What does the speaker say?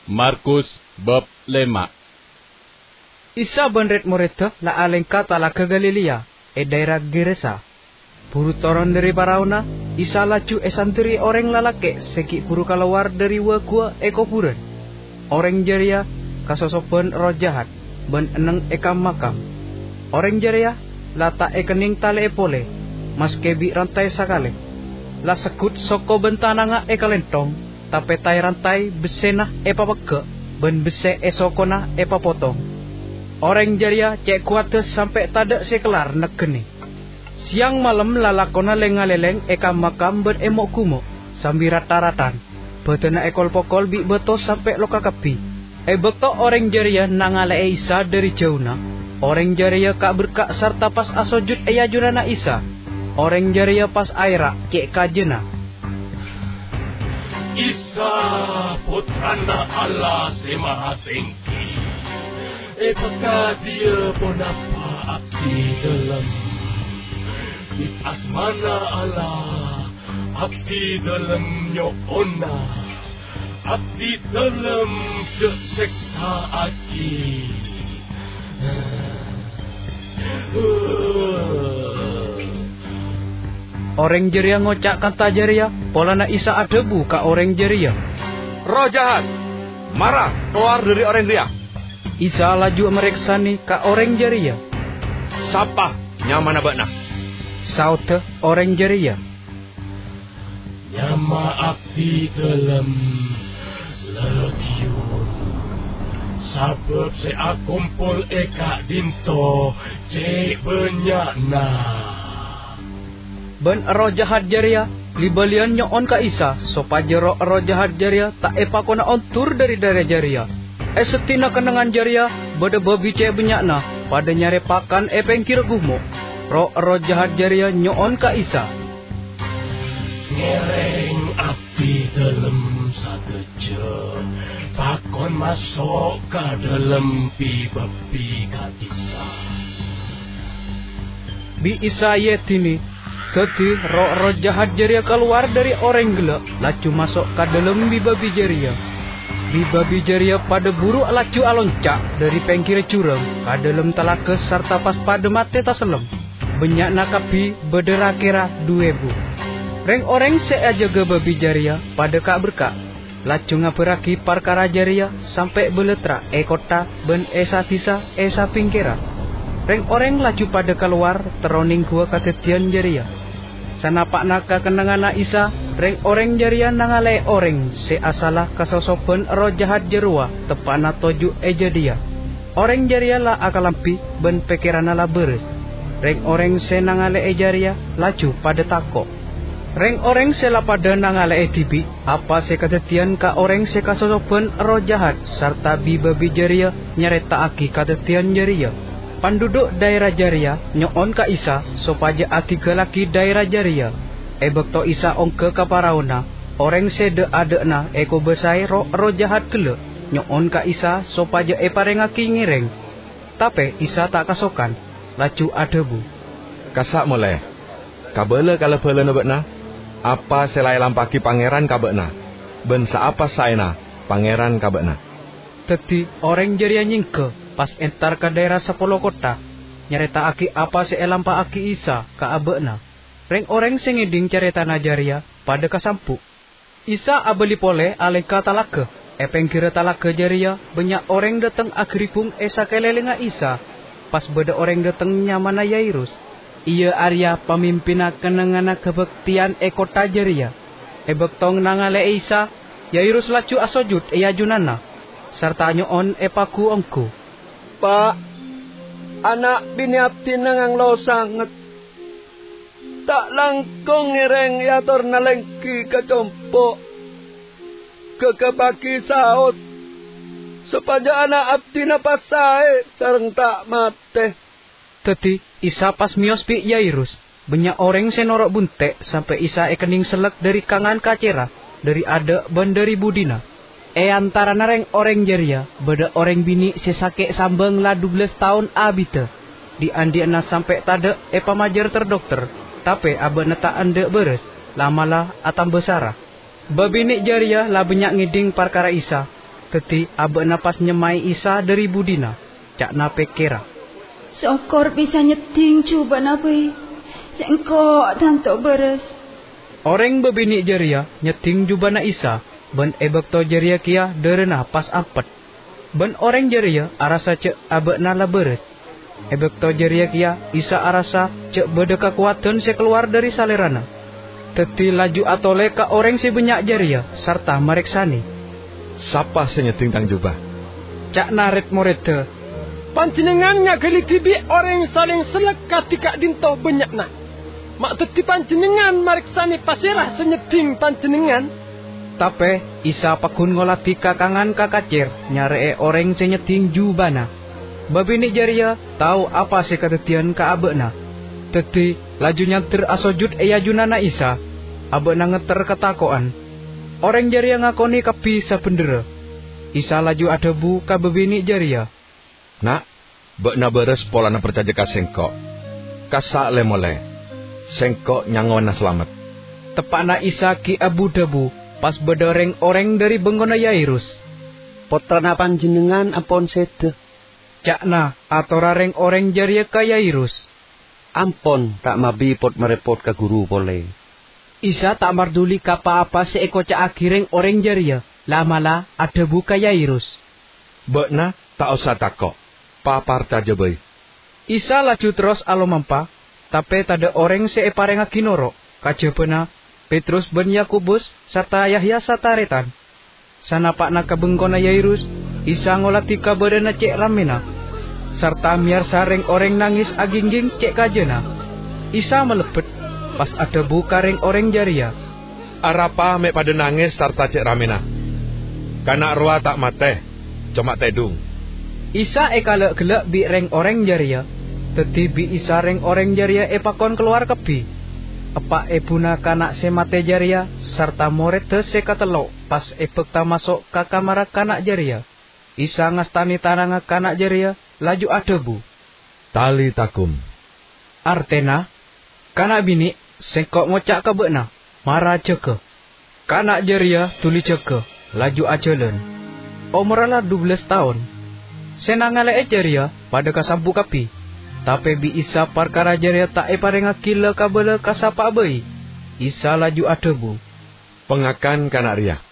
Markus bab 5. Isa benret murid la alengka talaga Galilea, daerah Gerasa. Buru toron dari Parauna, Isa laju esantri orang lalake segi buru keluar dari wakua ekopuren. Orang jaria kasosopen roh jahat, ben eneng eka makam. Orang jaria lata ekening tale epole, mas kebi rantai sakale. La sekut soko bentananga ekalentong, tapi tai rantai besenah epa peke, ben bese esokona epa potong. Orang jaria cek kuates sampai tada sekelar negeni. Siang malam lalakona lengaleleng eka makam ben emok kumo, sambil rata-ratan. Betena ekol pokol bi beto sampai loka kapi. Bekto orang jaria nangale Isa dari jauhna. Orang jaria kak berkak serta pas asojud junana Isa. Orang jaria pas aira cek kajena. Isa putrana Allah si Maha Tinggi. Apakah dia pun apa abdi dalam di asmana Allah, abdi dalam nyokona, abdi dalam seksa aki. Orang jeria ngocak kata jeria, polana Isa adebu ka orang jeria. Roh jahat, marah keluar dari orang dia. Isa laju mereksani ka orang jeria. Sapa nyaman abakna? Saute orang jeria. Nyama abdi dalam letiun. Sabab saya kumpul eka dinto cek benyakna. Ben roh jahat jaria, libalian nyon ka Isa, sopaja roh jahat jaria tak epa kona ontur dari daerah jaria. Setina kenangan jaria, bada babi cek benyakna, pada nyare pakan pengkir gumo. Roh jahat jaria nyon ka Isa. Ngereng api dalam sateja, pakon masuk ke dalam babi ka Isa. Bi Isa yetini, teti roh jahat jaria keluar dari orang gelap, laju masuk ke dalam babi jaria. Babi jaria pada buru laju aloncak dari pengkir curang, ke dalam telaka serta pas pada mate taselem. Banyak nakapi bederakira 2000. Reng orang seajaga babi jaria pada kak berkak. Laju ngaperaki perkara jaria sampai beletra kota ben esa tisa esa pingkira. Reng orang laju pada keluar teroning gua katetian jaria. Sanapak naka kenangana Isa, reng orang jaria nangale orang seasalah kasosopen roh jahat jerua tepana toju eja dia. Orang jaria la akalampi ben pekirana la beres. Reng orang se nangale ejaria laju pada tako. Reng orang se la pada nangale tibi apa se katetian ka orang se kasosopen roh jahat sarta babi jaria nyareta aki katetian jaria. Penduduk daerah jaria nyon ka Isa sopaja aki gelaki daerah jaria. Bekto Isa ongke ka Parauna, orang sede adekna eko besai roh jahat kele nyon ka Isa sopaja parengaki ngireng. Tapi Isa tak kasokan, laju adebu. Kasak mulai. Kabele kalau belen abakna, apa selai lampaki pangeran kabakna? Ben saapa saena pangeran kabakna? Teti orang jaria nyingke. Pas entar ke daerah 10 kota, nyareta aki apa seelampa aki Isa ka abekna. Reng orang sengiding cerita najaria pada kasampu. Isa abeli pole aleka talake. Pengkira talake jaria banyak orang datang agripung esa kelelenga Isa. Pas beda orang datang nyamana Yairus. Ia Arya pemimpina kenangana kebaktian kota jaria. Bektong nangale Isa, Yairus laju asojud junana. Serta nyoon paku ongku. Pak, anak bini abdi nangang lo sangat. Tak langkong ngereng yator nalengki kecompo. Kekebaki saot. Sepanjang anak abdi napasai sareng tak mate. Teti Isa pas mios pi Yairus. Banyak orang senorok buntek sampai Isa ekening selek dari kangan kacera. Dari ada ban dari budina. Antara nareng orang jaria, beda orang bini sesake sambeng la 12 tahun abita. Di andi na sampai tada pamajar terdokter, tapi abana tak ande beres, lamalah atam besara. Babini jaria la banyak ngiding perkara Isa. Teti abekna pas nyemai Isa dari budina, cakna pekera. Sokor bisa nyeting coba nabi. Sengkok tanto beres. Orang bebini jeria nyeting jubana Isa, ben ebek to jeria kia derena pas apet. Ben orang jeria arasa cek abekna la beres. Ebek to jeria kia Isa arasa cek beda kekuatan sekeluar dari salerana. Teti laju atole ka orang si banyak jeria serta mareksani. Sapa senyeting tang jubah? Cak naret morete. Panjenengannya gali tibi orang saling selek katika dinto banyakna. Mak teti panjenengan mareksani pasirah senyeting panjenengan. Tapi Isa pakun ngolati kakangan kakacir nyaree orang senyeting jubana. Babini jaria tahu apa si ketetian ka abekna. Teti laju nyantir asojud junana Isa. Abekna ngeter ketakoan. Orang jaria ngakoni kapi sabendera. Isa laju adebu ka bebini jaria. Nak, bekna beres polana percaja ka sengkok. Kasak lemole. Sengkok nyangon selamat. Tepana Isa ki abu debu pas bedoreng orang dari benggona Yairus. Potrana panjenengan apon sede. Cakna atorareng orang jaria ka Yairus. Ampon tak mabi pot merepot ka guru boleh. Isa tak marduli kapa apa seeko cak akhireng orang jaria. Lamala ada buka Yairus. Bekna tak usah takok. Papar taja bay. Isa laju terus alomampa. Tapi tada orang seepareng akinoro. Kajepena Petrus ben Yakubus serta Yahya sataretan. Sanapakna kabengkona Yairus. Isa ngolati kabadana cek ramena. Serta miar sareng orang nangis agingging cek kajena. Isa melepet. Pas ada buka ring orang jaria. Arapa mek pada nangis serta cek ramena. Kanak roa tak mate. Cuma tedung. Isa ekale gelak bi ring orang jaria. Teti bi Isa ring orang jaria epakon keluar kebi. Epa ebuna kanak semate jaria. Serta moret sekatelok. Pas epek ta masuk ke kamar kanak jaria. Isa ngastani tananga kanak jaria. Laju adebu. Tali takum. Artena. Kanak bini sengkok ngocak ke bekna. Marah ceke. Kanak jaria tuli ceke. Laju ajalan. Umurlah 12 tahun. Senangale jaria pada kasampu kapi. Tapi bi Isa perkara jaria tak epareng akila kabela kasapa bayi. Isa laju adebu. Pengakan kanak ria.